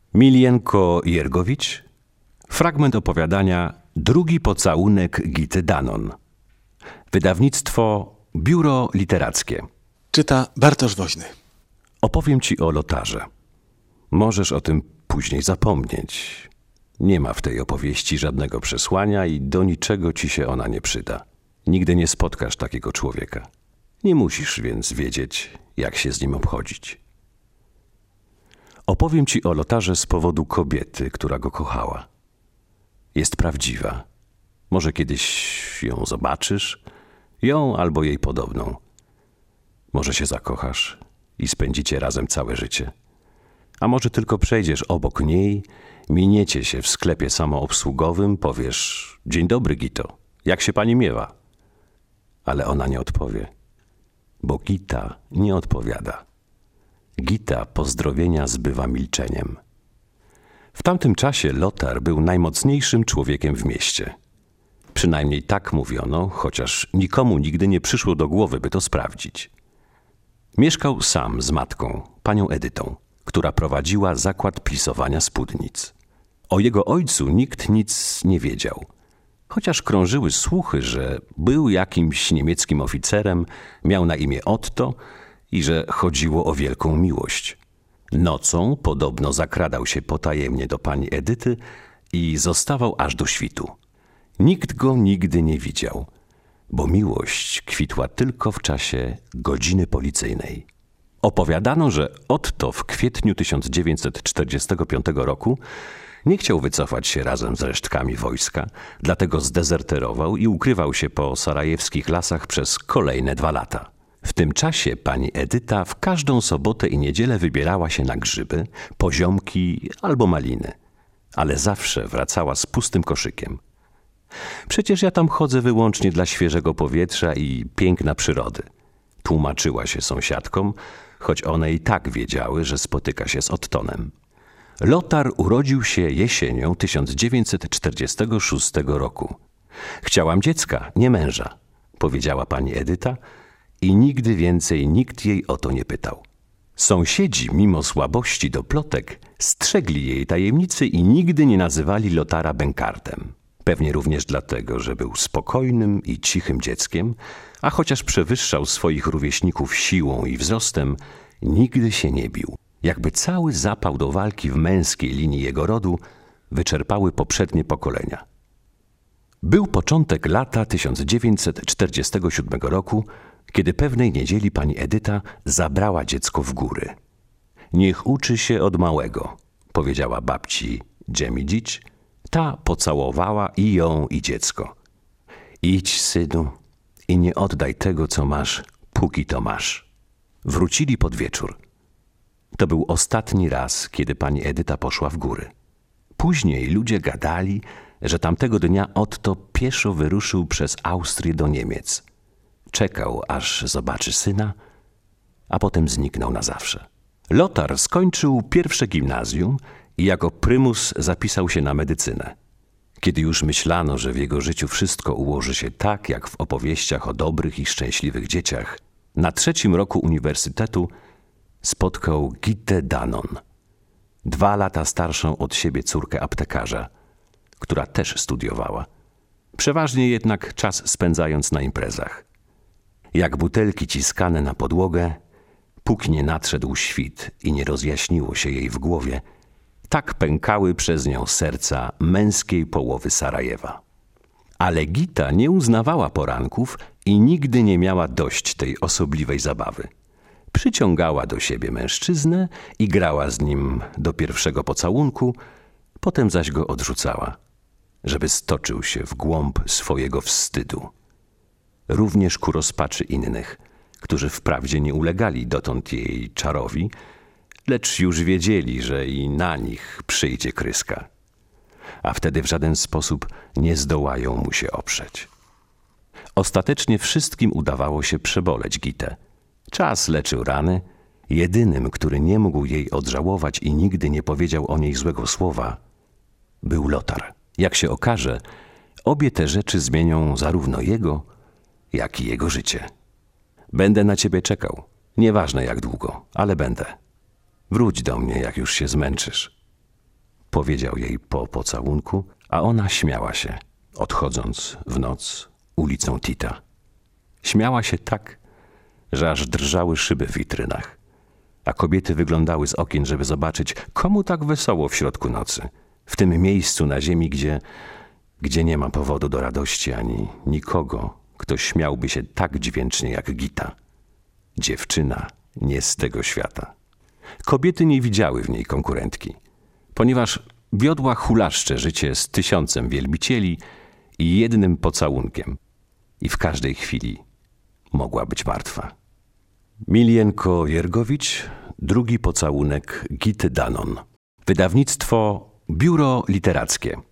Milienko Jergowicz. Fragment opowiadania Drugi pocałunek Gity Danon. Wydawnictwo Biuro Literackie. Czyta Bartosz Woźny. Opowiem ci o Lotarze. Możesz o tym później zapomnieć. Nie ma w tej opowieści żadnego przesłania i do niczego ci się ona nie przyda. Nigdy nie spotkasz takiego człowieka. Nie musisz więc wiedzieć, jak się z nim obchodzić. Opowiem ci o Lotarze z powodu kobiety, która go kochała. Jest prawdziwa. Może kiedyś ją zobaczysz, ją albo jej podobną. Może się zakochasz i spędzicie razem całe życie. A może tylko przejdziesz obok niej, miniecie się w sklepie samoobsługowym, powiesz: dzień dobry, Gito, jak się pani miewa? Ale ona nie odpowie, bo Gita nie odpowiada. Gita pozdrowienia zbywa milczeniem. W tamtym czasie Lotar był najmocniejszym człowiekiem w mieście. Przynajmniej tak mówiono, chociaż nikomu nigdy nie przyszło do głowy, by to sprawdzić. Mieszkał sam z matką, panią Edytą, która prowadziła zakład plisowania spódnic. O jego ojcu nikt nic nie wiedział, chociaż krążyły słuchy, że był jakimś niemieckim oficerem, miał na imię Otto i że chodziło o wielką miłość. Nocą podobno zakradał się potajemnie do pani Edyty i zostawał aż do świtu. Nikt go nigdy nie widział, bo miłość kwitła tylko w czasie godziny policyjnej. Opowiadano, że Otto w kwietniu 1945 roku nie chciał wycofać się razem z resztkami wojska, dlatego zdezerterował i ukrywał się po sarajewskich lasach przez kolejne 2 lata. W tym czasie pani Edyta w każdą sobotę i niedzielę wybierała się na grzyby, poziomki albo maliny, ale zawsze wracała z pustym koszykiem. Przecież ja tam chodzę wyłącznie dla świeżego powietrza i piękna przyrody. Tłumaczyła się sąsiadkom, choć one i tak wiedziały, że spotyka się z Ottonem. Lotar urodził się jesienią 1946 roku. Chciałam dziecka, nie męża, powiedziała pani Edyta i nigdy więcej nikt jej o to nie pytał. Sąsiedzi, mimo słabości do plotek, strzegli jej tajemnicy i nigdy nie nazywali Lotara bękartem. Pewnie również dlatego, że był spokojnym i cichym dzieckiem, a chociaż przewyższał swoich rówieśników siłą i wzrostem, nigdy się nie bił. Jakby cały zapał do walki w męskiej linii jego rodu wyczerpały poprzednie pokolenia. Był początek lata 1947 roku, kiedy pewnej niedzieli pani Edyta zabrała dziecko w góry. Niech uczy się od małego, powiedziała babci Dżemidzić. Ta pocałowała i ją, i dziecko. Idź, synu, i nie oddaj tego, co masz, póki to masz. Wrócili pod wieczór. To był ostatni raz, kiedy pani Edyta poszła w góry. Później ludzie gadali, że tamtego dnia Otto pieszo wyruszył przez Austrię do Niemiec. Czekał, aż zobaczy syna, a potem zniknął na zawsze. Lotar skończył pierwsze gimnazjum i jako prymus zapisał się na medycynę. Kiedy już myślano, że w jego życiu wszystko ułoży się tak, jak w opowieściach o dobrych i szczęśliwych dzieciach, na 3. roku uniwersytetu spotkał Gitę Danon, 2 lata starszą od siebie córkę aptekarza, która też studiowała, przeważnie jednak czas spędzając na imprezach. Jak butelki ciskane na podłogę, póki nie nadszedł świt i nie rozjaśniło się jej w głowie, tak pękały przez nią serca męskiej połowy Sarajewa. Ale Gita nie uznawała poranków i nigdy nie miała dość tej osobliwej zabawy. Przyciągała do siebie mężczyznę i grała z nim do pierwszego pocałunku, potem zaś go odrzucała, żeby stoczył się w głąb swojego wstydu. Również ku rozpaczy innych, którzy wprawdzie nie ulegali dotąd jej czarowi, lecz już wiedzieli, że i na nich przyjdzie kryska, a wtedy w żaden sposób nie zdołają mu się oprzeć. Ostatecznie wszystkim udawało się przeboleć Gitę. Czas leczył rany. Jedynym, który nie mógł jej odżałować i nigdy nie powiedział o niej złego słowa, był Lotar. Jak się okaże, obie te rzeczy zmienią zarówno jego, jak i jego życie. Będę na ciebie czekał. Nieważne jak długo, ale będę. Wróć do mnie, jak już się zmęczysz. powiedział jej po pocałunku, a ona śmiała się, odchodząc w noc ulicą Tita. Śmiała się tak, że aż drżały szyby w witrynach, a kobiety wyglądały z okien, żeby zobaczyć, komu tak wesoło w środku nocy, w tym miejscu na ziemi, gdzie nie ma powodu do radości ani nikogo, kto śmiałby się tak dźwięcznie jak Gita. Dziewczyna nie z tego świata. Kobiety nie widziały w niej konkurentki, ponieważ wiodła hulaszcze życie z 1000 wielbicieli i 1 pocałunkiem i w każdej chwili mogła być martwa. Milienko Jergowicz, 2 pocałunek Gity Danon. Wydawnictwo Biuro Literackie.